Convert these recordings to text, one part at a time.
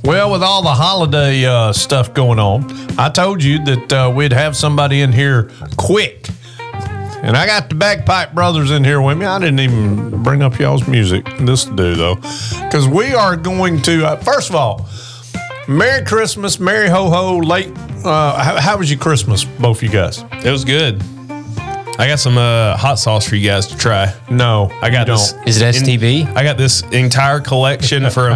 Well, with all the holiday stuff going on, I told you that we'd have somebody in here quick. And I got the Bagpipe Brothers in here with me. I didn't even bring up y'all's music. This to do, though. Because we are going to, first of all, Merry Christmas, Merry Ho-Ho, late. How was your Christmas, both of you guys? It was good. I got some hot sauce for you guys to try. No, I got this. Is it STB? I got this entire collection from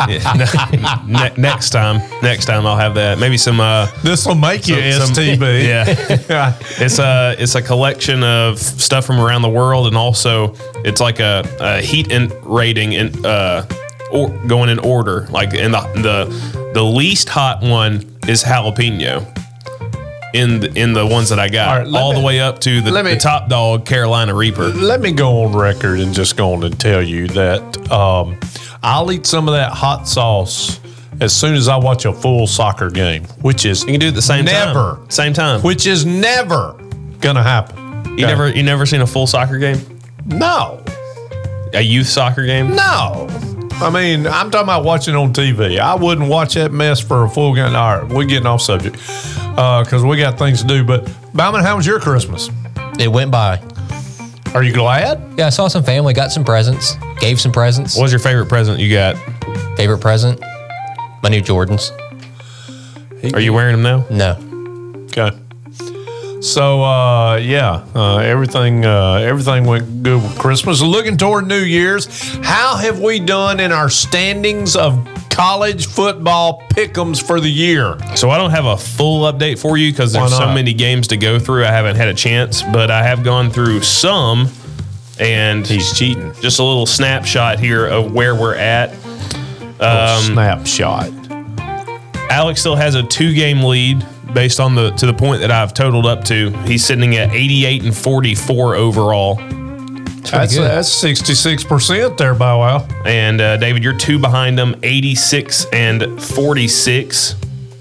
next time. Next time I'll have that. Maybe some. This will make you STB. Yeah, it's a collection of stuff from around the world, and also it's like a heat rating and going in order. Like in the least hot one is jalapeno. In the ones that I got, all the way up to the top dog Carolina Reaper. Let me go on record and just go on and tell you that I'll eat some of that hot sauce as soon as I watch a full soccer game, which is you can do it the same time, which is never gonna happen. You never seen a full soccer game? No. A youth soccer game? No. I mean, I'm talking about watching on TV. I wouldn't watch that mess for a full game. All right, we're getting off subject because we got things to do. But, Bauman, how was your Christmas? It went by. Are you glad? Yeah, I saw some family, got some presents, gave some presents. What was your favorite present you got? Favorite present? My new Jordans. Are you wearing them now? No. Okay. So, everything went good with Christmas. Looking toward New Year's, how have we done in our standings of college football pick'ems for the year? So I don't have a full update for you because there's so many games to go through. I haven't had a chance, but I have gone through some, and he's cheating. Just a little snapshot here of where we're at. Snapshot. Alex still has a 2-game lead. Based on to the point that I've totaled up to, he's sitting at 88 and 44 overall. That's 66% there, Bow Wow. And David, you're 2 behind him, 86 and 46.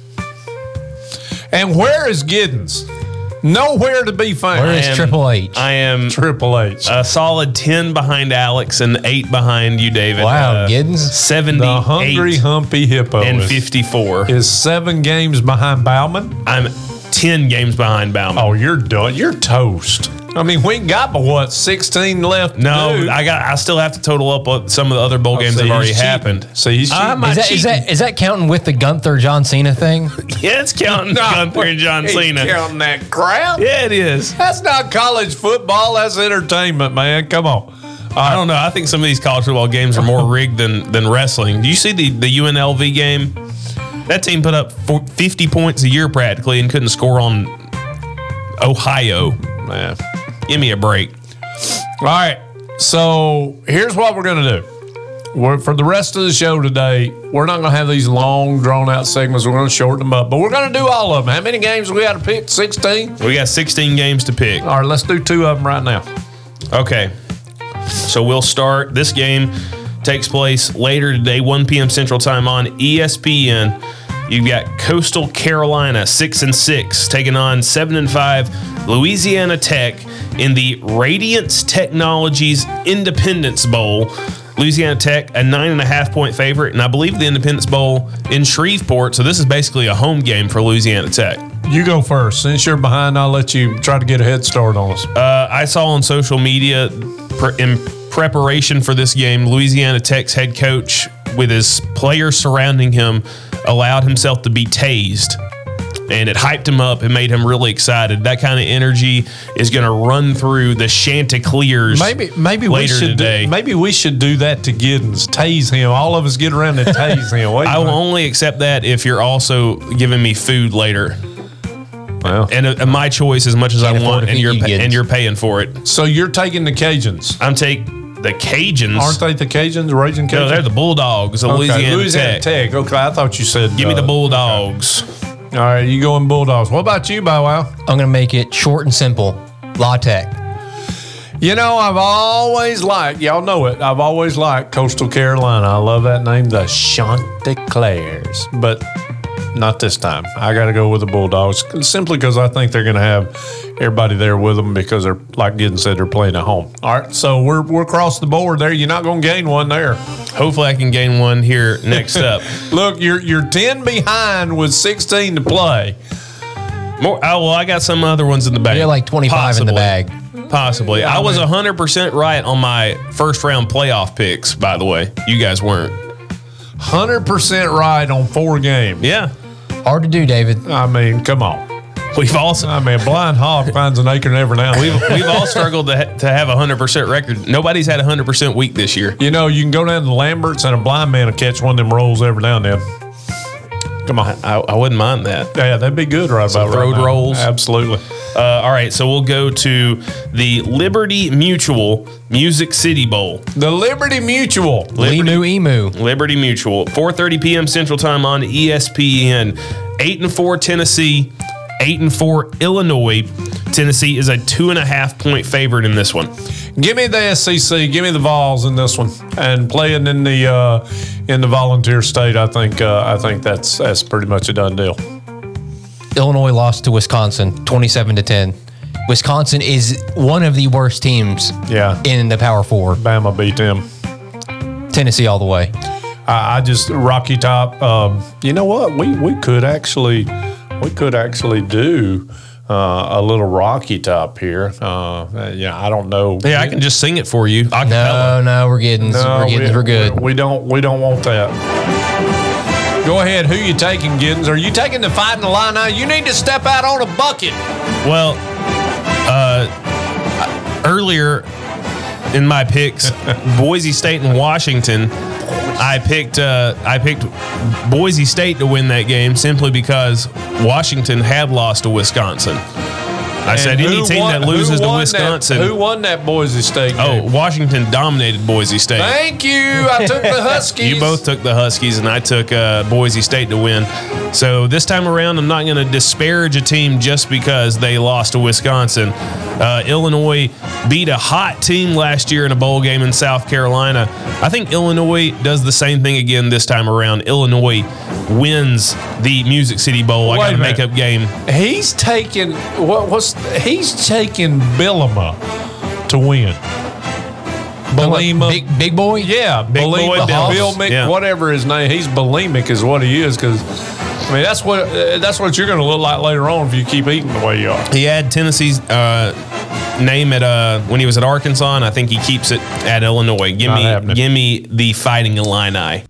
And where is Giddens? Nowhere to be found. Where is Triple H? I am Triple H. A solid 10 behind Alex and 8 behind you, David. Wow, Giddens. 78 the hungry, humpy hippo. And 54. Is 7 games behind Bauman? I'm 10 games behind Bauman. Oh, you're done. You're toast. I mean, we ain't got but what, 16 left? No, I still have to total up some of the other bowl games that have already happened. So he's cheating. Is that counting with the Gunther John Cena thing? Yeah, it's counting Gunther and John Cena. Counting that crap? Yeah, it is. That's not college football. That's entertainment, man. Come on. I don't know. I think some of these college football games are more rigged than wrestling. Do you see the UNLV game? That team put up 50 points a year practically and couldn't score on Ohio. Man. Give me a break. All right. So here's what we're going to do. For the rest of the show today, we're not going to have these long, drawn-out segments. We're going to shorten them up. But we're going to do all of them. How many games we got to pick? 16? We got 16 games to pick. All right, let's do 2 of them right now. Okay. So we'll start. This game takes place later today, 1 p.m. Central Time on ESPN. You've got Coastal Carolina 6-6 taking on 7-5 Louisiana Tech in the Radiance Technologies Independence Bowl. Louisiana Tech, a 9.5-point favorite, and I believe the Independence Bowl in Shreveport. So this is basically a home game for Louisiana Tech. You go first. Since you're behind, I'll let you try to get a head start on us. I saw on social media in preparation for this game, Louisiana Tech's head coach, with his players surrounding him, allowed himself to be tased. And it hyped him up and made him really excited. That kind of energy is going to run through the Chanticleers maybe later today. Maybe we should do that to Giddens. Tase him. All of us get around and tase him. I will only accept that if you're also giving me food later. Well, and my choice as much as I want, and you're paying for it. So you're taking the Cajuns. I'm taking the Cajuns. Aren't they the Cajuns, the Raging Cajuns? No, they're the Bulldogs of Louisiana Tech. Okay, I thought you said. Give me the Bulldogs. Okay. All right, you going Bulldogs. What about you, Bow Wow? I'm going to make it short and simple. La Tech. You know, I've always liked, y'all know it, I've always liked Coastal Carolina. I love that name, the Chanticleers. But not this time. I got to go with the Bulldogs simply because I think they're going to have everybody there with them because they're, like Giddens said, they're playing at home. All right, so we're across the board there. You're not going to gain one there. Hopefully, I can gain one here next up. Look, you're 10 behind with 16 to play. More. Oh, well, I got some other ones in the bag. You're like 25 in the bag. Possibly. I was 100% right on my first round playoff picks, by the way. You guys weren't. 100% right on 4 games. Yeah. Hard to do, David. I mean, come on. We've also. I mean, a blind hog finds an acorn every now and then. We've all struggled to have a 100% record. Nobody's had a 100% week this year. You know, you can go down to Lambert's and a blind man will catch one of them rolls every now and then. Come on. I wouldn't mind that. Yeah, that'd be good right about road right now. rolls. Absolutely. All right, so we'll go to the Liberty Mutual Music City Bowl. The Liberty Mutual. Limu Emu. Liberty Mutual, 4:30 p.m. Central Time on ESPN. 8-4 Tennessee, 8-4 Illinois. Tennessee is a 2.5-point favorite in this one. Give me the SEC. Give me the Vols in this one. And playing in the Volunteer State, I think that's pretty much a done deal. Illinois lost to Wisconsin 27-10. Wisconsin is one of the worst teams in the Power Four. Bama beat them. Tennessee all the way. I just Rocky Top. You know what? We could actually do a little Rocky Top here. I don't know. Yeah, I can just sing it for you. No, we're good. We don't want that. Go ahead. Who you taking, Giddens? Are you taking the Fighting Illini? You need to step out on a bucket. Well, earlier in my picks, Boise State and Washington, I picked Boise State to win that game simply because Washington had lost to Wisconsin. I said any team that loses to Wisconsin. Who won that Boise State game? Oh, Washington dominated Boise State. Thank you. I took the Huskies. You both took the Huskies, and I took Boise State to win. So this time around, I'm not going to disparage a team just because they lost to Wisconsin. Illinois beat a hot team last year in a bowl game in South Carolina. I think Illinois does the same thing again this time around. Illinois wins the Music City Bowl. I got a makeup game. He's taking he's taking Bielema to win. Bielema, big boy. Yeah, big boy Bill whatever his name. He's bulimic, is what he is. Because I mean, that's what you're going to look like later on if you keep eating the way you are. He had Tennessee's name at when he was at Arkansas, and I think he keeps it at Illinois. Give me the Fighting Illini.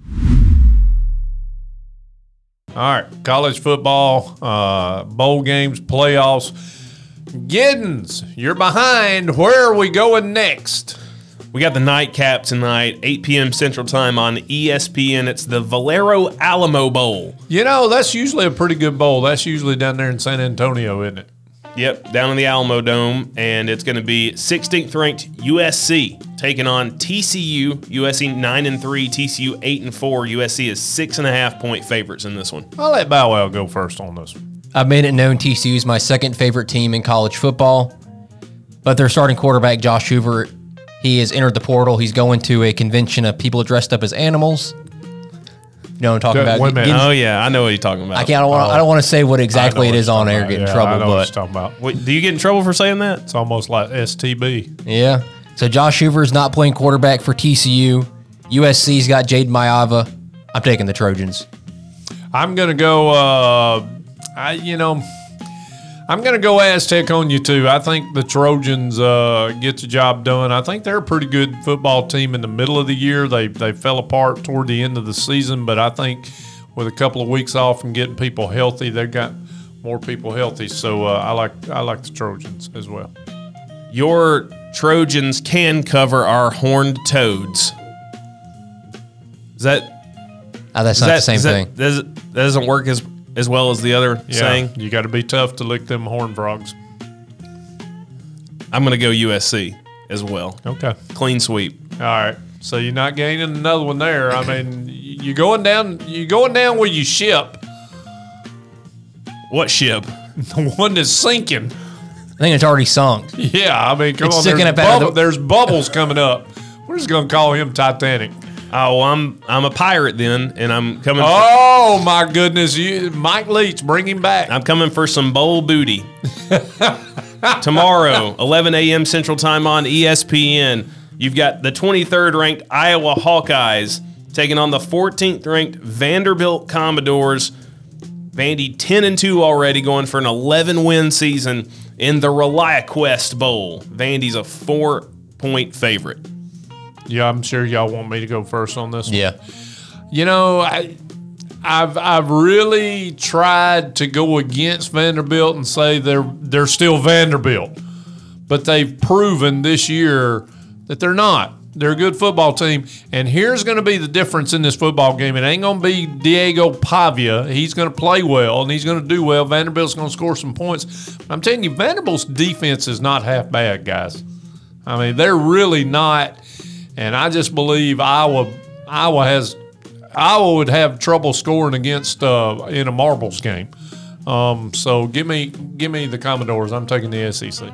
All right, college football, bowl games, playoffs. Giddens, you're behind. Where are we going next? We got the nightcap tonight, 8 p.m. Central Time on ESPN. It's the Valero Alamo Bowl. You know, that's usually a pretty good bowl. That's usually down there in San Antonio, isn't it? Yep, down in the Alamo Dome, and it's going to be 16th ranked USC taking on TCU. USC 9-3, TCU 8-4. USC is 6.5-point favorites in this one. I'll let Bow Wow go first on this one. I've made it known TCU is my second favorite team in college football, but their starting quarterback Josh Hoover, he has entered the portal. He's going to a convention of people dressed up as animals. You know what I'm talking about? Wait a minute. Oh yeah, I know what you're talking about. I don't want to say what exactly it is on air. Get in trouble, I know but what you're talking about. Wait, do you get in trouble for saying that? It's almost like STB. Yeah. So Josh Hoover is not playing quarterback for TCU. USC's got Jaden Maiava. I'm taking the Trojans. I'm gonna go. I'm going to go Aztec on you, too. I think the Trojans get the job done. I think they're a pretty good football team in the middle of the year. They fell apart toward the end of the season, but I think with a couple of weeks off and getting people healthy, they've got more people healthy. So I like the Trojans as well. Your Trojans can cover our horned toads. Is that? That's not the same thing. That doesn't work as well as the other saying. You got to be tough to lick them horned frogs. I'm going to go USC as well. Okay. Clean sweep. All right. So you're not gaining another one there. I mean, you're going down where you ship. What ship? The one that's sinking. I think it's already sunk. Yeah, I mean, come It's on. sticking up out of There's bubbles coming up. We're just going to call him Titanic. Oh, I'm a pirate then, and I'm coming. Oh my goodness! Mike Leach, bring him back. I'm coming for some bowl booty. Tomorrow, 11 a.m. Central Time on ESPN. You've got the 23rd ranked Iowa Hawkeyes taking on the 14th ranked Vanderbilt Commodores. Vandy 10-2 already, going for an 11-win season in the ReliaQuest Bowl. Vandy's a 4-point favorite. Yeah, I'm sure y'all want me to go first on this one. Yeah. You know, I've really tried to go against Vanderbilt and say they're still Vanderbilt, but they've proven this year that they're not. They're a good football team, and here's going to be the difference in this football game. It ain't going to be Diego Pavia. He's going to play well, and he's going to do well. Vanderbilt's going to score some points. I'm telling you, Vanderbilt's defense is not half bad, guys. I mean, they're really not, and I just believe Iowa would have trouble scoring against in a marbles game. So give me the Commodores. I'm taking the SEC.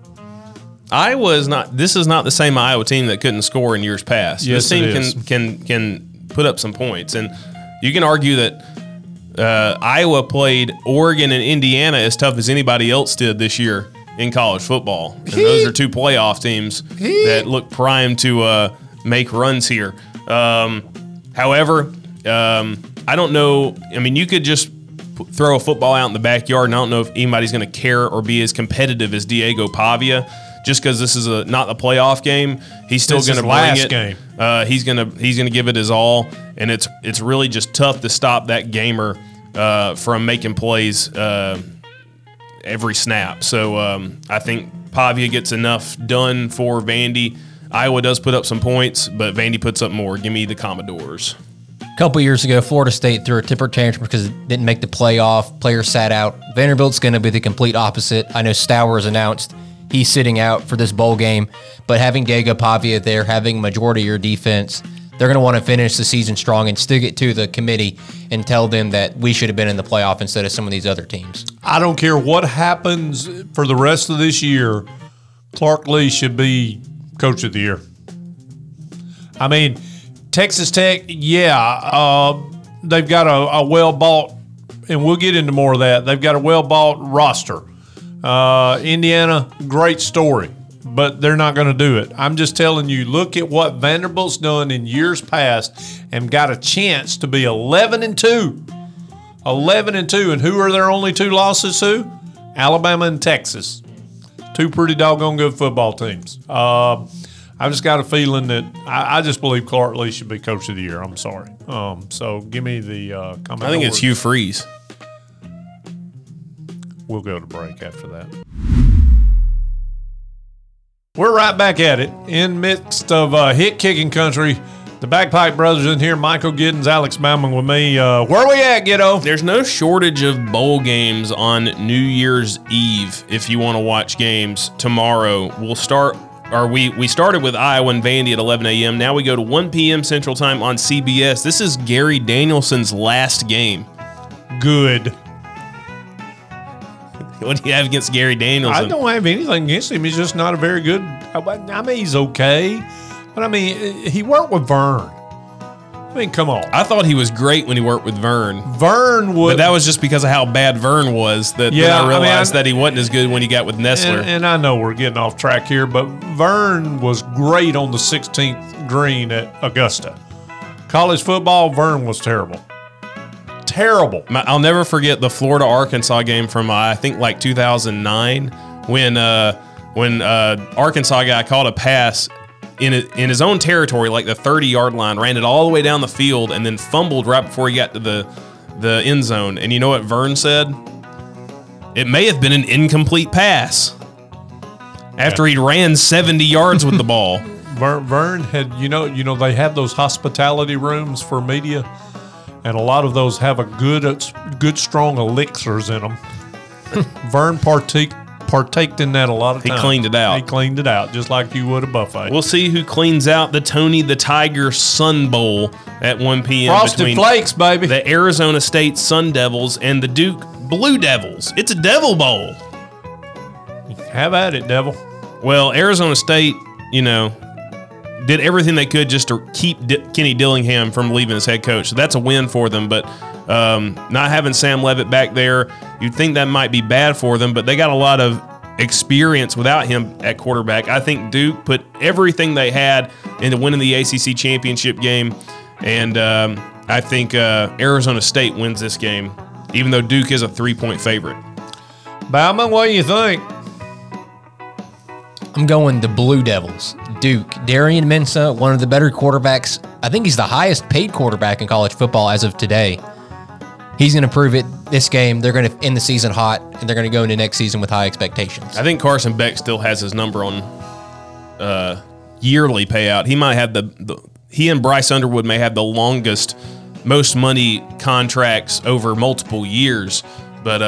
This is not the same Iowa team that couldn't score in years past. Yes, this team can put up some points, and you can argue that Iowa played Oregon and Indiana as tough as anybody else did this year in college football. And those are two playoff teams that look primed to make runs here. However, I don't know. I mean, you could just throw a football out in the backyard, and I don't know if anybody's going to care or be as competitive as Diego Pavia. Just because this is not a playoff game, he's still going to bring it. Game. He's gonna give it his all, and it's really just tough to stop that gamer from making plays every snap. So I think Pavia gets enough done for Vandy. Iowa does put up some points, but Vandy puts up more. Give me the Commodores. A couple years ago, Florida State threw a temper tantrum because it didn't make the playoff. Players sat out. Vanderbilt's going to be the complete opposite. I know Stauer has announced he's sitting out for this bowl game, but having Diego Pavia there, having majority of your defense, they're going to want to finish the season strong and stick it to the committee and tell them that we should have been in the playoff instead of some of these other teams. I don't care what happens for the rest of this year, Clark Lee should be Coach of the Year. I mean, Texas Tech, they've got a well-bought, and we'll get into more of that, they've got a well-bought roster. Indiana, great story, but they're not going to do it. I'm just telling you, look at what Vanderbilt's done in years past and got a chance to be 11-2. 11-2, and who are their only two losses to? Alabama and Texas. Two pretty doggone good football teams. I've just got a feeling that I just believe Clark Lee should be Coach of the Year. I'm sorry. So give me the comment. I think it's Hugh Freeze. We'll go to break after that. We're right back at it in midst of hit kicking country. The Bagpipe Brothers in here. Michael Giddens, Alex Bauman with me. Where we at, Giddo? There's no shortage of bowl games on New Year's Eve if you want to watch games tomorrow. We started with Iowa and Vandy at 11 a.m. Now we go to 1 p.m. Central Time on CBS. This is Gary Danielson's last game. Good. What do you have against Gary Danielson? I don't have anything against him. He's just not a very good. I mean, he's okay. But, I mean, he worked with Vern. I mean, come on. I thought he was great when he worked with Vern. Vern would. But that was just because of how bad Vern was that then I realized that he wasn't as good when he got with Nessler. And I know we're getting off track here, but Vern was great on the 16th green at Augusta. College football, Vern was terrible. Terrible. I'll never forget the Florida-Arkansas game from, I think, like 2009 when Arkansas guy caught a pass in his own territory, like the 30-yard line, ran it all the way down the field, and then fumbled right before he got to the end zone. And you know what Vern said? It may have been an incomplete pass after he ran 70 yards with the ball. Vern had, you know, they have those hospitality rooms for media, and a lot of those have a good strong elixirs in them. Vern partaked in that a lot of times. He cleaned it out. He cleaned it out, just like you would a buffet. We'll see who cleans out the Tony the Tiger Sun Bowl at 1 p.m. Frosted Flakes, baby. The Arizona State Sun Devils and the Duke Blue Devils. It's a Devil Bowl. Have at it, Devil. Well, Arizona State, did everything they could just to keep Kenny Dillingham from leaving as head coach. So that's a win for them. But not having Sam Leavitt back there, you'd think that might be bad for them. But they got a lot of experience without him at quarterback. I think Duke put everything they had into winning the ACC championship game. And I think Arizona State wins this game, even though Duke is a 3-point favorite. Bauman, what do you think? I'm going the Blue Devils. Duke. Darian Mensah, one of the better quarterbacks. I think he's the highest paid quarterback in college football as of today. He's going to prove it this game. They're going to end the season hot, and they're going to go into next season with high expectations. I think Carson Beck still has his number on yearly payout. He might have he and Bryce Underwood may have the longest, most money contracts over multiple years. But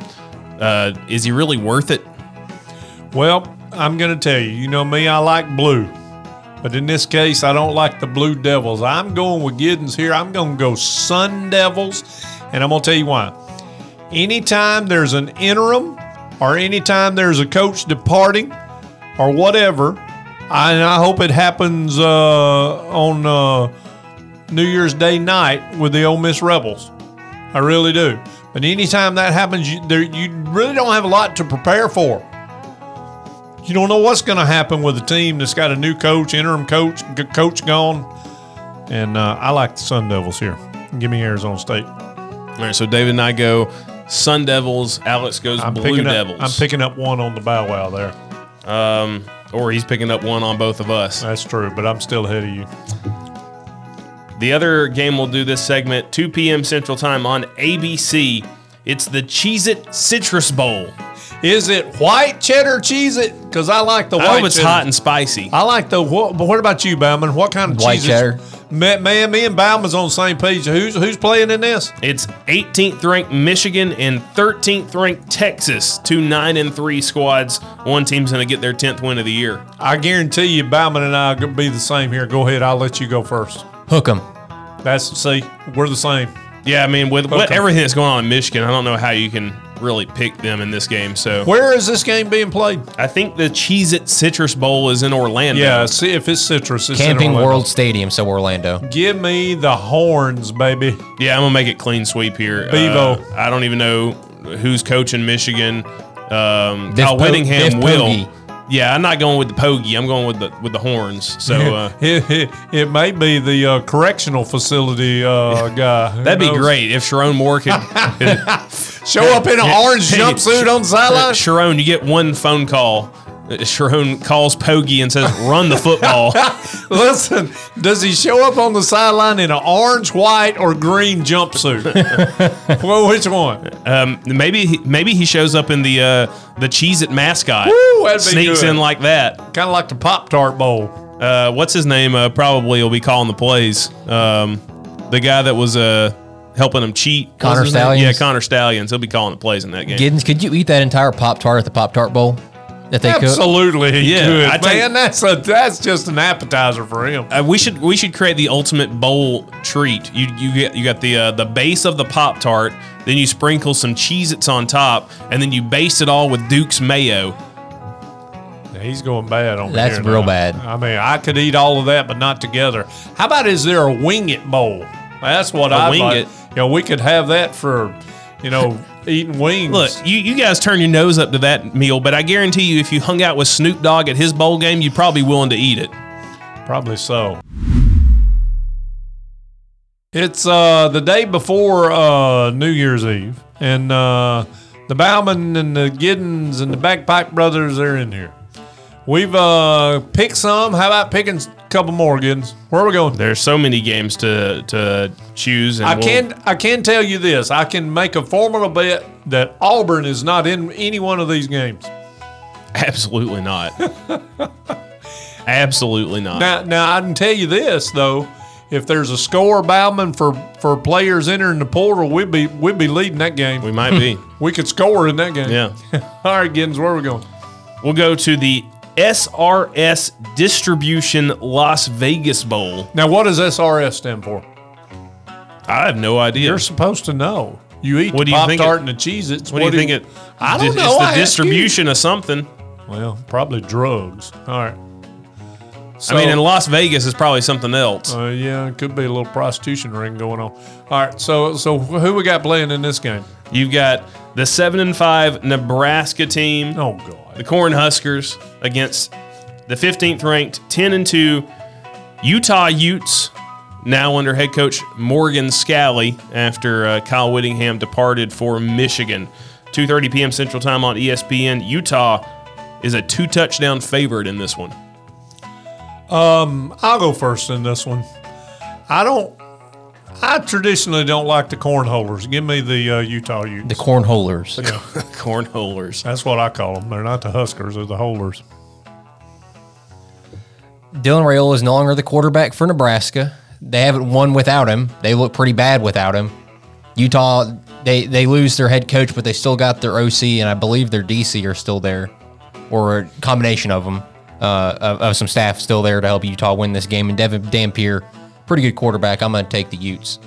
is he really worth it? Well, I'm going to tell you, you know me, I like blue. But in this case, I don't like the Blue Devils. I'm going with Giddens here. I'm going to go Sun Devils, and I'm going to tell you why. Anytime there's an interim or anytime there's a coach departing or whatever, and I hope it happens on New Year's Day night with the Ole Miss Rebels. I really do. But anytime that happens, you really don't have a lot to prepare for. You don't know what's going to happen with a team that's got a new coach, interim coach gone. And I like the Sun Devils here. Give me Arizona State. All right, so David and I go Sun Devils. Alex goes Blue Devils. I'm picking up one on the Bow Wow there. Or he's picking up one on both of us. That's true, but I'm still ahead of you. The other game we'll do this segment, 2 p.m. Central Time on ABC. It's the Cheez-It Citrus Bowl. Is it white cheddar Cheez-It? Because I like the white cheddar. I hope it's hot and spicy. I like but what about you, Bauman? What kind of White Cheez-Its? cheddar. Man, me and Bauman's on the same page. Who's playing in this? It's 18th ranked Michigan and 13th ranked Texas. 2 9-3 squads. One team's going to get their 10th win of the year. I guarantee you, Bauman and I are going to be the same here. Go ahead. I'll let you go first. Hook 'em. See, we're the same. Yeah, I mean, with everything that's going on in Michigan, I don't know how you can really pick them in this game. So Where is this game being played? I think the Cheez-It Citrus Bowl is in Orlando. Yeah, see if it's citrus. It's Camping in Orlando. World Stadium, so Orlando. Give me the horns, baby. Yeah, I'm going to make it clean sweep here. Bevo. I don't even know who's coaching Michigan. Kyle Biff Whittingham will. Poggi. Yeah, I'm not going with the Poggi. I'm going with the horns. So it may be the correctional facility guy. Who that'd be knows? great if Sharon Moore could Show up in an orange jumpsuit on the sideline. Sharon, you get one phone call. Sharon calls Poggi and says, "Run the football." Listen, does he show up on the sideline in an orange, white, or green jumpsuit? Well, which one? Maybe he shows up in the Cheez-It mascot. Woo, that'd be Sneaks good. in like that. Kind of like the Pop-Tart Bowl. What's his name? Probably will be calling the plays. The guy that was helping him cheat. What was Connor his name? Stallions? Yeah, Connor Stallions. He'll be calling the plays in that game. Giddens, could you eat that entire Pop-Tart at the Pop-Tart Bowl that they cook? Absolutely, he Yeah, could. I tell Man, that's just an appetizer for him. We should create the ultimate bowl treat. You got the base of the Pop-Tart, then you sprinkle some Cheez-Its on top, and then you baste it all with Duke's mayo. He's going bad on me That's here real now. bad. I mean, I could eat all of that, but not together. How about is there a Wing It Bowl? That's what I Wing like. It? You know, we could have that for, eating wings. Look, you guys turn your nose up to that meal, but I guarantee you, if you hung out with Snoop Dogg at his bowl game, you'd probably be willing to eat it. Probably so. It's the day before New Year's Eve, and the Bauman and the Giddens and the Bagpipe Brothers are in here. We've picked some. How about picking a couple more, Giddens? Where are we going? There's so many games to choose. And I can tell you this. I can make a formula bet that Auburn is not in any one of these games. Absolutely not. Absolutely not. Now I can tell you this though. If there's a score, Bauman, for players entering the portal, we'd be leading that game. We might be. We could score in that game. Yeah. All right, Giddens, where are we going? We'll go to the SRS Distribution Las Vegas Bowl. Now, what does SRS stand for? I have no idea. You're supposed to know. You eat What the do you think Pop-Tart it- and the Cheez-Its. What do you think it? I don't know. It's I the ask you. distribution of something. Well, probably drugs. All right. So, I mean, in Las Vegas, it's probably something else. yeah, it could be a little prostitution ring going on. All right, so who we got playing in this game? You've got the 7-5 Nebraska team, Oh, God. the Cornhuskers, against the 15th ranked 10-2 Utah Utes. now under head coach Morgan Scalley after Kyle Whittingham departed for Michigan. 2:30 p.m. Central Time on ESPN. Utah is a 2-touchdown favorite in this one. I'll go first in this one. I traditionally don't like the cornholers. Give me the Utah Utes. The cornholers. Cornholers. That's what I call them. They're not the Huskers, they're the holers. Dylan Raiola is no longer the quarterback for Nebraska. They haven't won without him. They look pretty bad without him. Utah, they lose their head coach, but they still got their OC, and I believe their DC are still there, or a combination of them, of some staff still there to help Utah win this game. And Devin Dampier, pretty good quarterback. I'm going to take the Utes.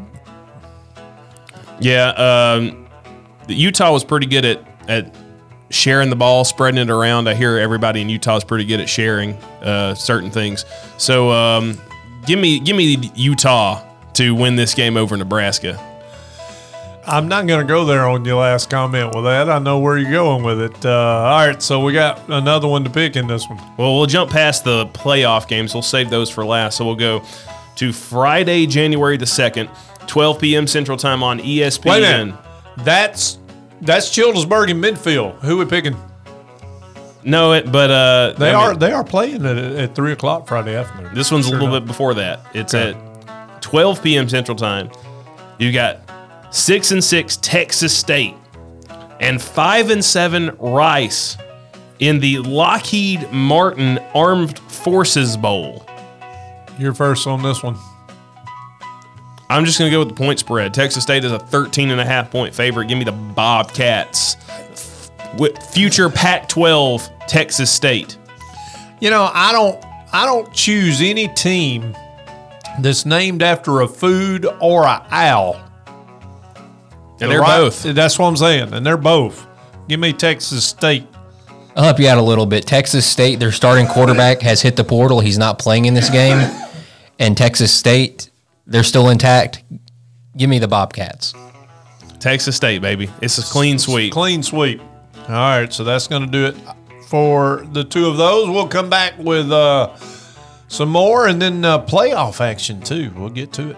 Yeah, Utah was pretty good at sharing the ball, spreading it around. I hear everybody in Utah is pretty good at sharing certain things. So give me Utah to win this game over Nebraska. I'm not going to go there on your last comment with that. I know where you're going with it. All right, so we got another one to pick in this one. Well, we'll jump past the playoff games. We'll save those for last. So we'll go to Friday, January the 2nd, 12 p.m. Central Time on ESPN. Wait a minute. That's Childersburg in midfield. Who we picking? No, but they are playing it at 3 o'clock Friday afternoon. This one's a little bit before that. It's at 12 p.m. Central Time. You got 6-6 Texas State and 5-7 Rice in the Lockheed Martin Armed Forces Bowl. You're first on this one. I'm just going to go with the point spread. Texas State is a 13.5 point favorite. Give me the Bobcats. Future Pac-12 Texas State. You know, I don't choose any team that's named after a food or a owl. And they're both. That's what I'm saying. And they're both. Give me Texas State. I'll help you out a little bit. Texas State, their starting quarterback has hit the portal. He's not playing in this game. And Texas State, they're still intact. Give me the Bobcats. Texas State, baby. It's a clean sweep. Clean sweep. All right, so that's going to do it for the two of those. We'll come back with some more and then playoff action, too. We'll get to it.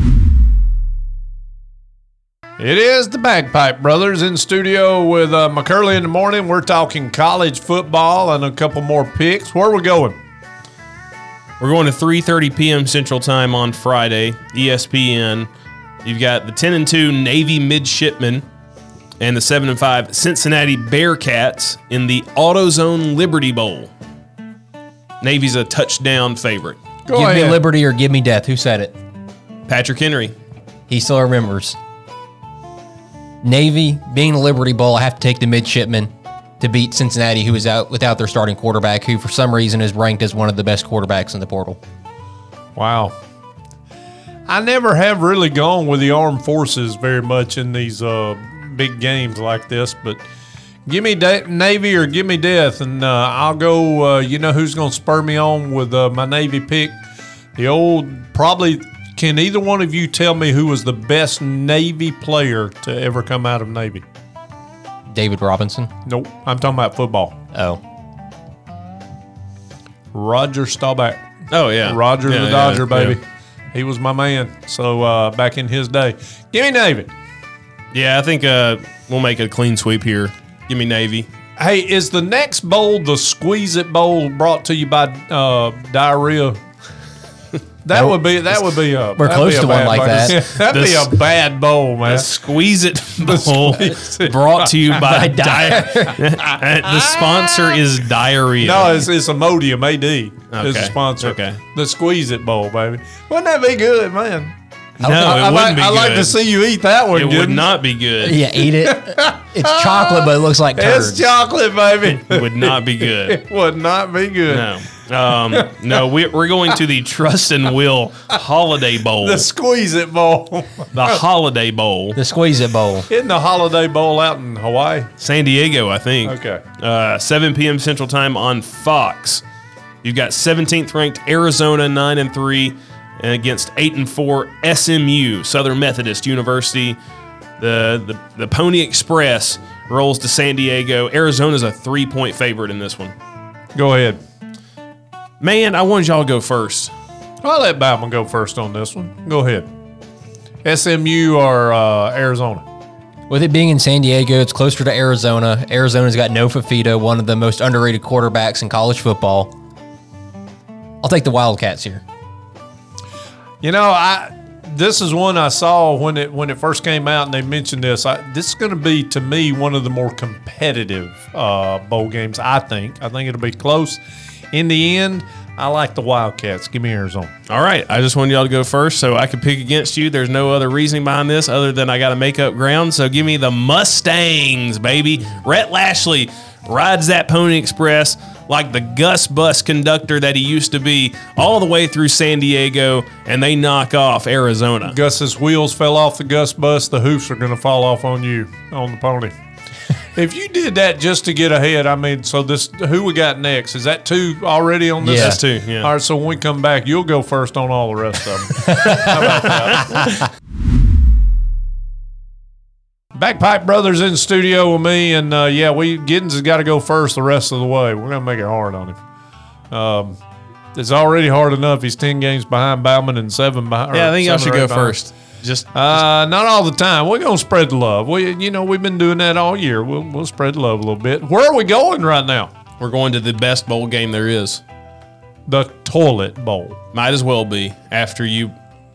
It is the Bagpipe Brothers in studio with McCurley in the morning. We're talking college football and a couple more picks. Where are we going? We're going to 3:30 p.m. Central Time on Friday, ESPN. You've got the 10-2 Navy Midshipmen and the 7-5 Cincinnati Bearcats in the AutoZone Liberty Bowl. Navy's a touchdown favorite. Give me liberty or give me death. Who said it? Patrick Henry. He still remembers. Navy, being the Liberty Bowl, I have to take the midshipmen to beat Cincinnati, who is out without their starting quarterback, who for some reason is ranked as one of the best quarterbacks in the portal. Wow. I never have really gone with the armed forces very much in these big games like this, but give me Navy or give me death, and I'll go, you know who's going to spur me on with my Navy pick? The old, probably, can either one of you tell me who was the best Navy player to ever come out of Navy? David Robinson? Nope, I'm talking about football. Oh. Roger Staubach. Oh, yeah. Roger the Dodger, baby. Yeah. He was my man. So back in his day. Give me Navy. Yeah, I think we'll make a clean sweep here. Give me Navy. Hey, is the next bowl the Squeeze It Bowl brought to you by Diarrhea? That would be a. We're close to one like that. That'd be a bad bowl, man. The Squeeze It Bowl brought to you by the sponsor is Diarrhea. No, it's Imodium AD. Is the sponsor. Okay. The Squeeze It Bowl, baby. Wouldn't that be good, man? No, it wouldn't be good. I'd like to see you eat that one. It would not be good. Yeah, eat it. It's chocolate, but it looks like turds. It's chocolate, baby. It would not be good. It would not be good. No. No, we're going to the Trust and Will Holiday Bowl. The Squeeze It Bowl. The Holiday Bowl. The Squeeze It Bowl. Isn't the Holiday Bowl out in Hawaii? San Diego, I think. Okay. 7 p.m. Central Time on Fox. You've got 17th ranked Arizona 9-3 and against 8-4 SMU, Southern Methodist University. The Pony Express rolls to San Diego. Arizona's a 3-point favorite in this one. Go ahead. Man, I wanted y'all to go first. I'll let Bauman go first on this one. Go ahead. SMU or Arizona? With it being in San Diego, it's closer to Arizona. Arizona's got No Fafita, one of the most underrated quarterbacks in college football. I'll take the Wildcats here. You know, this is one I saw when it first came out, and they mentioned this. This is going to be, to me, one of the more competitive bowl games, I think. I think it'll be close. In the end, I like the Wildcats. Give me Arizona. All right. I just wanted y'all to go first so I could pick against you. There's no other reasoning behind this other than I got to make up ground. So give me the Mustangs, baby. Rhett Lashley rides that Pony Express like the Gus Bus conductor that he used to be all the way through San Diego, and they knock off Arizona. Gus's wheels fell off the Gus bus. The hoofs are going to fall off on you on the pony. If you did that just to get ahead, I mean, so who we got next? Is that 2 already on this? Yeah. That's 2, yeah. All right, so when we come back, you'll go first on all the rest of them. How about that? Backpipe Brothers in studio with me, and Giddens has got to go first the rest of the way. We're going to make it hard on him. It's already hard enough. He's 10 games behind Bauman and 7 behind. Yeah, I think y'all should go behind. first. Just Not all the time. We're gonna spread the love. We've been doing that all year. We'll spread the love a little bit. Where are we going right now? we're going to the best bowl game there is. The Toilet Bowl. Might as well be after you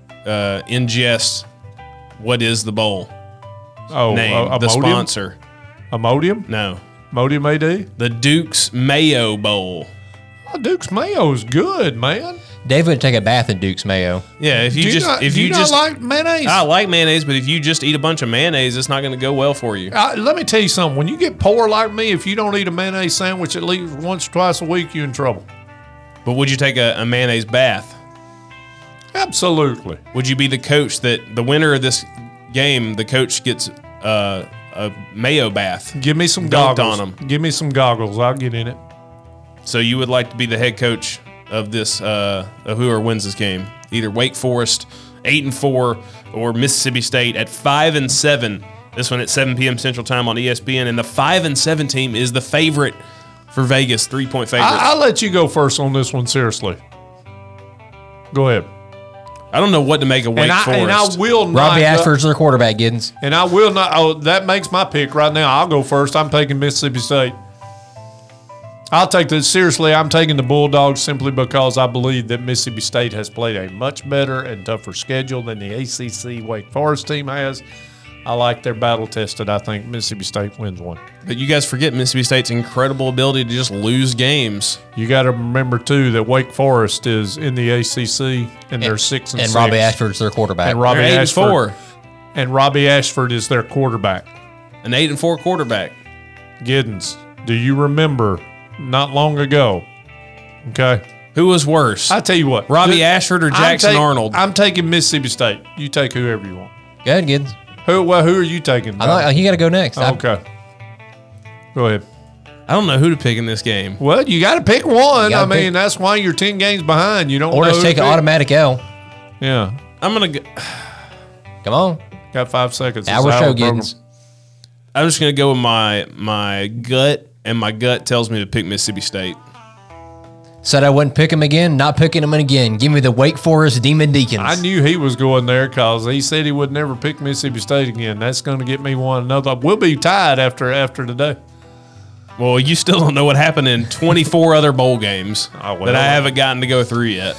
ingest what is the bowl Oh, name, the Imodium? sponsor. Imodium? No, Imodium AD? the Duke's Mayo Bowl. Oh, Duke's Mayo's good, man. David would take a bath in Duke's Mayo. Yeah, if you Do just not, if do you not just like mayonnaise? I like mayonnaise, but if you just eat a bunch of mayonnaise, it's not going to go well for you. Let me tell you something. When you get poor like me, if you don't eat a mayonnaise sandwich at least once or twice a week, you're in trouble. But would you take a mayonnaise bath? Absolutely. Would you be the coach that the winner of this game, the coach gets a mayo bath? Give me some Dunked goggles. on 'em. Give me some goggles. I'll get in it. So you would like to be the head coach of this, of whoever wins this game, either Wake Forest 8-4 or Mississippi State at 5-7. This one at 7 p.m. Central Time on ESPN, and the 5-7 team is the favorite for Vegas, 3-point favorite. I'll let you go first on this one. Seriously. Go ahead. I don't know what to make of Wake Forest. And I will not. Robbie Ashford's their quarterback, Giddens. And I will not. Oh, that makes my pick right now. I'll go first. I'm taking Mississippi State. I'll take this seriously. I'm taking the Bulldogs simply because I believe that Mississippi State has played a much better and tougher schedule than the ACC Wake Forest team has. I like their battle tested. I think Mississippi State wins one. But you guys forget Mississippi State's incredible ability to just lose games. You got to remember too that Wake Forest is in the ACC and they're 6-6. And Robbie Ashford's their quarterback. And Robbie They're Ashford. 8-4, And Robbie Ashford is their quarterback. an 8-4 quarterback. Giddens, do you remember not long ago? Okay. Who was worse, I tell you what, Robbie Ashford or Jackson Arnold? I'm taking Mississippi State. You take whoever you want. Go ahead, Giddens. Who are you taking? You got to go next. Okay. Go ahead. I don't know who to pick in this game. Well, you got to pick one. You I gotta mean, pick- that's why you're 10 games behind. You don't Or know just who take to an pick. automatic L. Yeah. I'm gonna go. Come on. Got 5 seconds. Our It's show, program. Giddens. I'm just gonna go with my gut, and my gut tells me to pick Mississippi State. Said I wouldn't pick him again. Not picking him again. Give me the Wake Forest Demon Deacons. I knew he was going there because he said he would never pick Mississippi State again. That's going to get me one another. We'll be tied after today. Well, you still don't know what happened in 24 other bowl games Oh, well. that I haven't gotten to go through yet.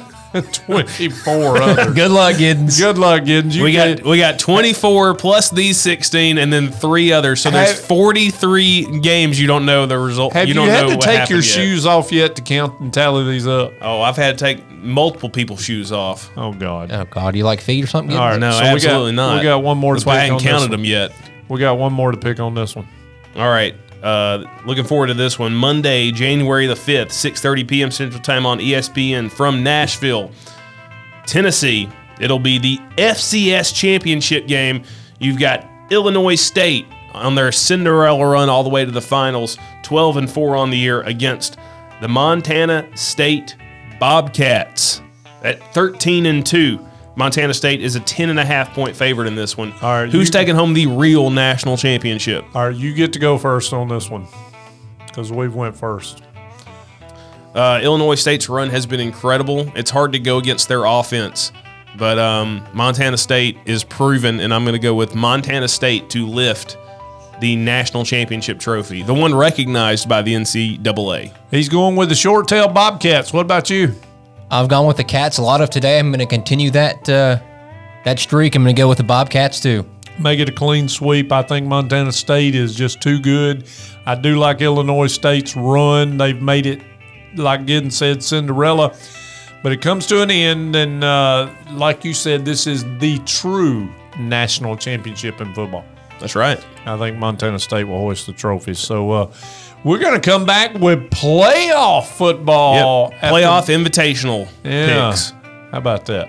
24 others. Good luck, Giddens. Good luck, Giddens. We got 24 plus these 16, and then 3 others. So there's 43 games you don't know the result. Have you don't had know to what take happened your yet. shoes off yet to count and tally these up? Oh, I've had to take multiple people's shoes off. Oh, God. Oh, God. You like feet or something, Giddens? All right. No, so absolutely not. We got one more That's to why I pick hadn't on this counted one. them yet. We got one more to pick on this one. All right. Looking forward to this one. Monday, January the 5th, 6:30 p.m. Central Time on ESPN from Nashville, Tennessee. It'll be the FCS championship game. You've got Illinois State on their Cinderella run all the way to the finals, 12-4 on the year against the Montana State Bobcats at 13-2. Montana State is a 10.5-point favorite in this one. All right, Who's you- taking home the real national championship? All right, you get to go first on this one because we went first. Illinois State's run has been incredible. It's hard to go against their offense, but Montana State is proven, and I'm going to go with Montana State to lift the national championship trophy, the one recognized by the NCAA. He's going with the short-tailed Bobcats. What about you? I've gone with the Cats a lot of today. I'm going to continue that streak. I'm going to go with the Bobcats too. Make it a clean sweep. I think Montana State is just too good. I do like Illinois State's run. They've made it, like Gideon said, Cinderella. But it comes to an end, and like you said, this is the true national championship in football. That's right. I think Montana State will hoist the trophy. So we're going to come back with playoff football. Yep. Playoff invitational picks. How about that?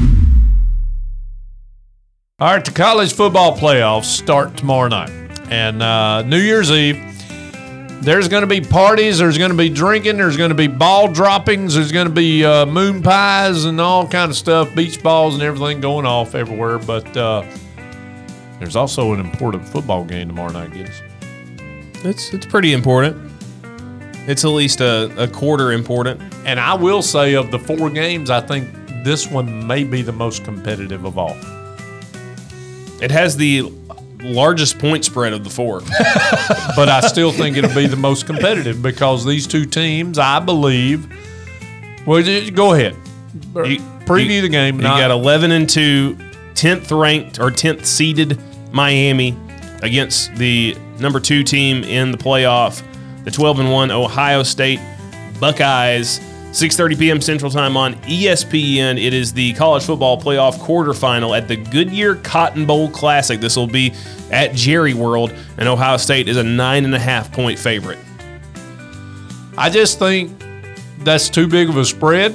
All right, the college football playoffs start tomorrow night. And New Year's Eve, there's going to be parties, there's going to be drinking, there's going to be ball droppings, there's going to be moon pies and all kind of stuff, beach balls and everything going off everywhere. But there's also an important football game tomorrow night, Gibbs. It's pretty important. It's at least a quarter important. And I will say, of the 4 games, I think this one may be the most competitive of all. It has the largest point spread of the 4. But I still think it'll be the most competitive because these two teams, I believe. Well, go ahead. Preview the game. You got 11-2, 10th ranked or 10th seeded Miami against the number 2 team in the playoff, the 12-1 Ohio State Buckeyes. 6:30 p.m. Central Time on ESPN. It is the college football playoff quarterfinal at the Goodyear Cotton Bowl Classic. This will be at Jerry World, and Ohio State is a 9.5-point favorite. I just think that's too big of a spread.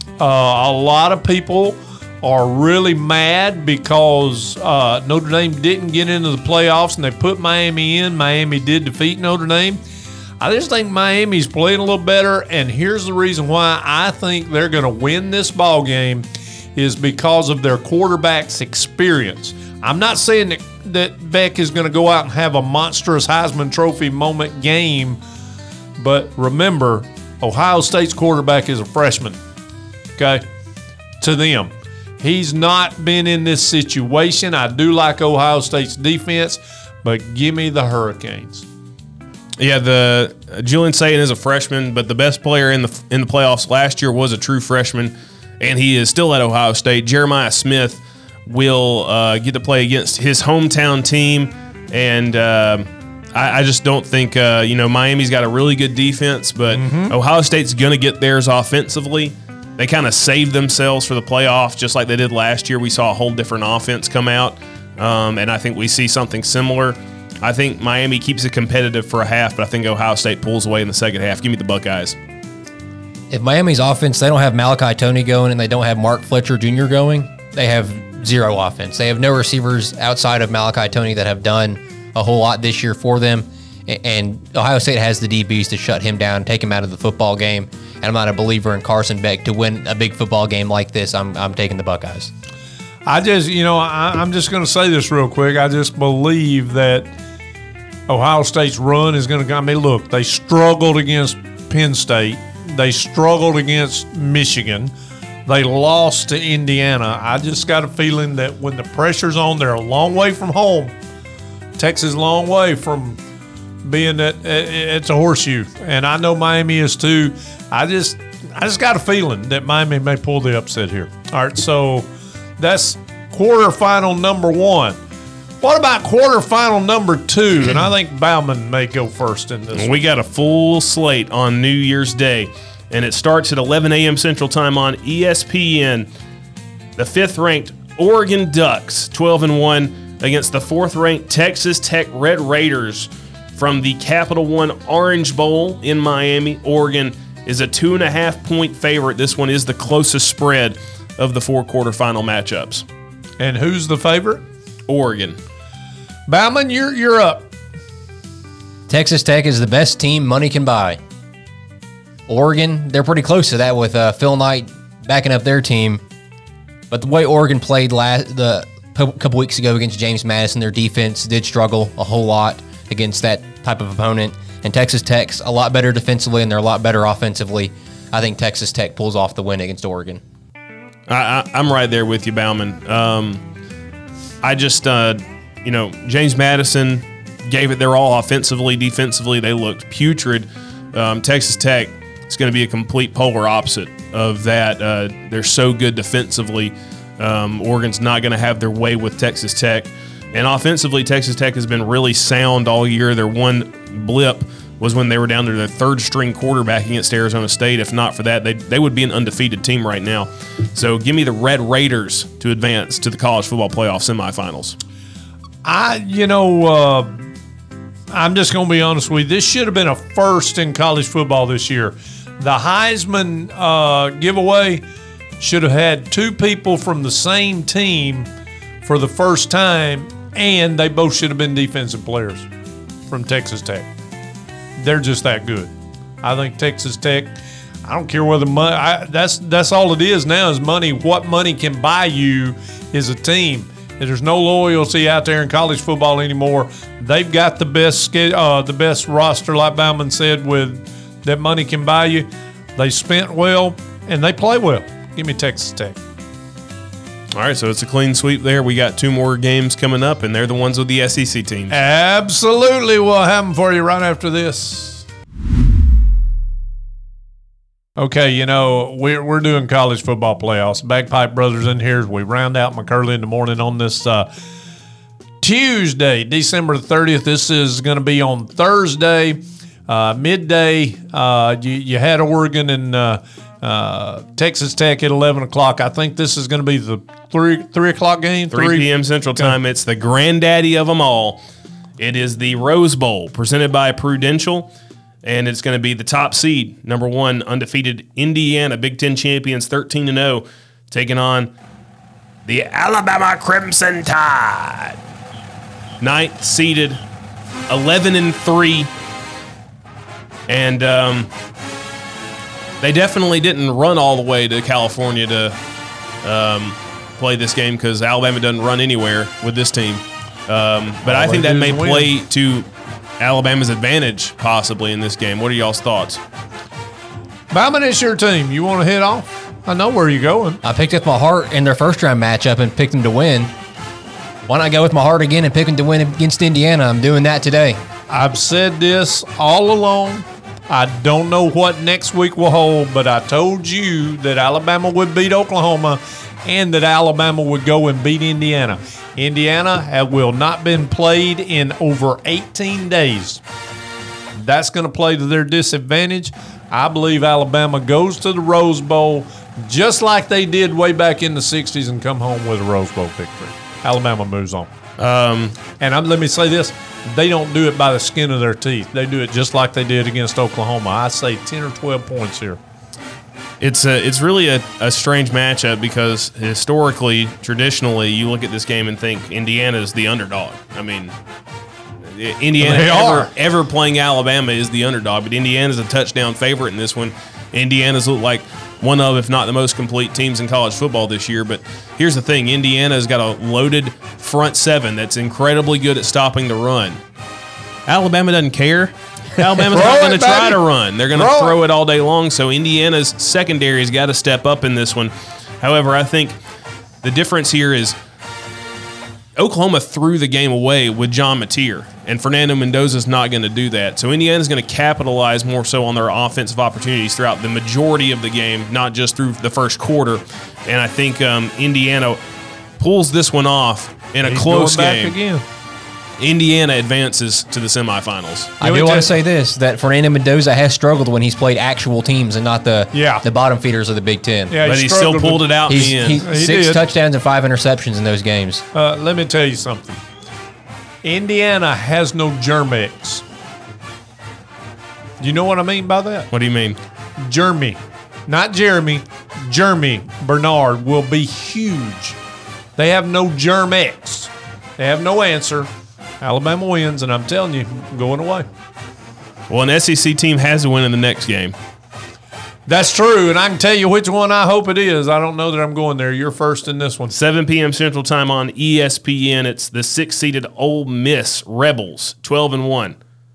A lot of people are really mad because Notre Dame didn't get into the playoffs and they put Miami in. Miami did defeat Notre Dame. I just think Miami's playing a little better, and here's the reason why I think they're going to win this ball game is because of their quarterback's experience. I'm not saying that Beck is going to go out and have a monstrous Heisman Trophy moment game, but remember, Ohio State's quarterback is a freshman, okay, to them. He's not been in this situation. I do like Ohio State's defense, but give me the Hurricanes. Yeah, the Julian Sayin is a freshman, but the best player in the playoffs last year was a true freshman, and he is still at Ohio State. Jeremiah Smith will get to play against his hometown team, and I just don't think Miami's got a really good defense, but Ohio State's going to get theirs offensively. They kind of saved themselves for the playoffs, just like they did last year. We saw a whole different offense come out, and I think we see something similar. I think Miami keeps it competitive for a half, but I think Ohio State pulls away in the second half. Give me the Buckeyes. If Miami's offense, they don't have Malachi Tony going and they don't have Mark Fletcher Jr. going, they have zero offense. They have no receivers outside of Malachi Tony that have done a whole lot this year for them. And Ohio State has the DBs to shut him down, take him out of the football game. And I'm not a believer in Carson Beck to win a big football game like this. I'm taking the Buckeyes. I'm just going to say this real quick. I just believe that Ohio State's run is going to – look, they struggled against Penn State. They struggled against Michigan. They lost to Indiana. I just got a feeling that when the pressure's on, they're a long way from home. Texas is a long way from being that it's a horseshoe. And I know Miami is too. I just got a feeling that Miami may pull the upset here. All right, so that's quarterfinal number 1. What about quarterfinal number 2? And I think Bauman may go first in this. We got a full slate on New Year's Day, and it starts at 11 a.m. Central Time on ESPN. The 5th-ranked Oregon Ducks, 12-1, against the 4th-ranked Texas Tech Red Raiders from the Capital One Orange Bowl in Miami. Oregon is a 2.5-point favorite. This one is the closest spread of the 4 quarterfinal matchups. And who's the favorite? Oregon. Bauman, you're up. Texas Tech is the best team money can buy. Oregon, they're pretty close to that with Phil Knight backing up their team. But the way Oregon played a couple weeks ago against James Madison, their defense did struggle a whole lot against that type of opponent. And Texas Tech's a lot better defensively, and they're a lot better offensively. I think Texas Tech pulls off the win against Oregon. I'm right there with you, Bauman. I just, James Madison gave it their all offensively. Defensively, they looked putrid. Texas Tech is going to be a complete polar opposite of that. They're so good defensively. Oregon's not going to have their way with Texas Tech. And offensively, Texas Tech has been really sound all year. Their one blip was when they were down to their third-string quarterback against Arizona State. If not for that, they would be an undefeated team right now. So give me the Red Raiders to advance to the college football playoff semifinals. I'm just going to be honest with you. This should have been a first in college football this year. The Heisman giveaway should have had two people from the same team for the first time, and they both should have been defensive players from Texas Tech. They're just that good. I think Texas Tech, I don't care whether money, that's all it is now is money. What money can buy you is a team. There's no loyalty out there in college football anymore. They've got the best roster, like Bauman said, with that money can buy you. They spent well, and they play well. Give me Texas Tech. All right, so it's a clean sweep there. We got two more games coming up, and they're the ones with the SEC teams. Absolutely. We'll have them for you right after this. Okay, we're doing college football playoffs. Bagpipe Brothers in here as we round out McCurley in the morning on this Tuesday, December 30th. This is going to be on Thursday, midday. You had Oregon and Texas Tech at 11 o'clock. I think this is going to be the 3 o'clock game. 3 p.m. Central Time. It's the granddaddy of them all. It is the Rose Bowl presented by Prudential, and it's going to be the top seed, number 1, undefeated Indiana, Big Ten champions, 13-0, taking on the Alabama Crimson Tide, 9th seeded, 11-3, and they definitely didn't run all the way to California to play this game because Alabama doesn't run anywhere with this team. But I think that may play to Alabama's advantage possibly in this game. What are y'all's thoughts? Bauman, it's your team. You want to hit off? I know where you're going. I picked up my heart in their first-round matchup and picked them to win. Why not go with my heart again and pick them to win against Indiana? I'm doing that today. I've said this all along. I don't know what next week will hold, but I told you that Alabama would beat Oklahoma and that Alabama would go and beat Indiana. Indiana will not been played in over 18 days. That's going to play to their disadvantage. I believe Alabama goes to the Rose Bowl just like they did way back in the 60s and come home with a Rose Bowl victory. Alabama moves on. Let me say this. They don't do it by the skin of their teeth. They do it just like they did against Oklahoma. I say 10 or 12 points here. It's really a strange matchup because historically, traditionally, you look at this game and think Indiana's the underdog. I mean, Indiana ever playing Alabama is the underdog, but Indiana's a touchdown favorite in this one. Indiana's looked like one of, if not the most complete teams in college football this year. But here's the thing. Indiana's got a loaded front seven that's incredibly good at stopping the run. Alabama doesn't care. Alabama's not going to try to run. They're going to throw it all day long. So Indiana's secondary's got to step up in this one. However, I think the difference here is Oklahoma threw the game away with John Mateer, and Fernando Mendoza's not going to do that. So Indiana's going to capitalize more so on their offensive opportunities throughout the majority of the game, not just through the first quarter. And I think Indiana pulls this one off in a close game. Again. Indiana advances to the semifinals. I do want to say this, that Fernando Mendoza has struggled when he's played actual teams and not the bottom feeders of the Big Ten. Yeah, but he still pulled it out in the end. He's 6 touchdowns and 5 interceptions in those games. Let me tell you something. Indiana has no Germ-X. Do you know what I mean by that? What do you mean? Jeremy. Not Jeremy. Jeremy Bernard will be huge. They have no Germ-X. They have no answer. Alabama wins, and I'm telling you, I'm going away. Well, an SEC team has to win in the next game. That's true, and I can tell you which one I hope it is. I don't know that I'm going there. You're first in this one. 7 p.m. Central Time on ESPN. It's the 6-seeded Ole Miss Rebels, 12-1.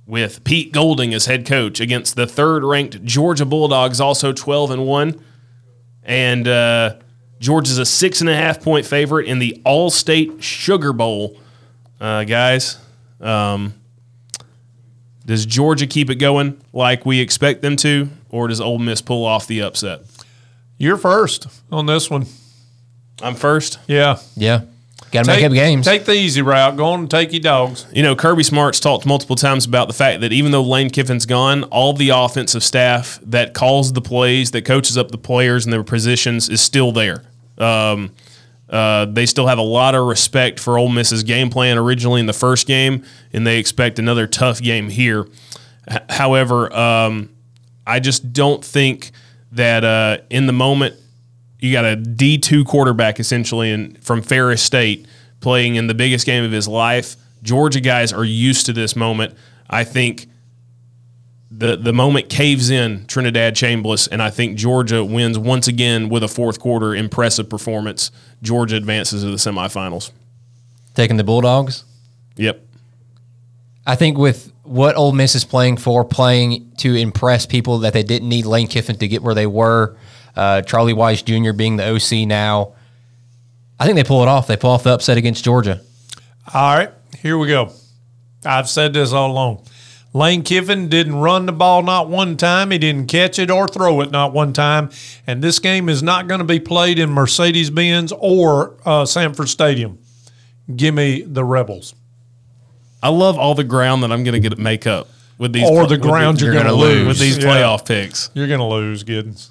with Pete Golding as head coach against the third-ranked Georgia Bulldogs, also 12-1. And Georgia's a 6.5-point favorite in the All-State Sugar Bowl. Guys, does Georgia keep it going like we expect them to, or does Ole Miss pull off the upset? You're first on this one. I'm first. Yeah. Yeah. Got to make up games. Take the easy route. Go on and take your dogs. You know, Kirby Smart's talked multiple times about the fact that even though Lane Kiffin's gone, all the offensive staff that calls the plays, that coaches up the players and their positions is still there. They still have a lot of respect for Ole Miss's game plan originally in the first game, and they expect another tough game here. However, I just don't think that in the moment, you got a D2 quarterback essentially from Ferris State playing in the biggest game of his life. Georgia guys are used to this moment. I think the moment caves in Trinidad Chambliss, and I think Georgia wins once again with a fourth quarter impressive performance. Georgia advances to the semifinals. Taking the Bulldogs? Yep. I think with what Ole Miss is playing for, playing to impress people that they didn't need Lane Kiffin to get where they were, Charlie Weiss Jr. being the OC now, I think they pull it off. They pull off the upset against Georgia. All right, here we go. I've said this all along. Lane Kiffin didn't run the ball not one time. He didn't catch it or throw it not one time. And this game is not going to be played in Mercedes-Benz or Sanford Stadium. Give me the Rebels. I love all the ground that I'm going to make up with these. Or the ground you're going to lose. With these playoff picks. You're going to lose, Giddens.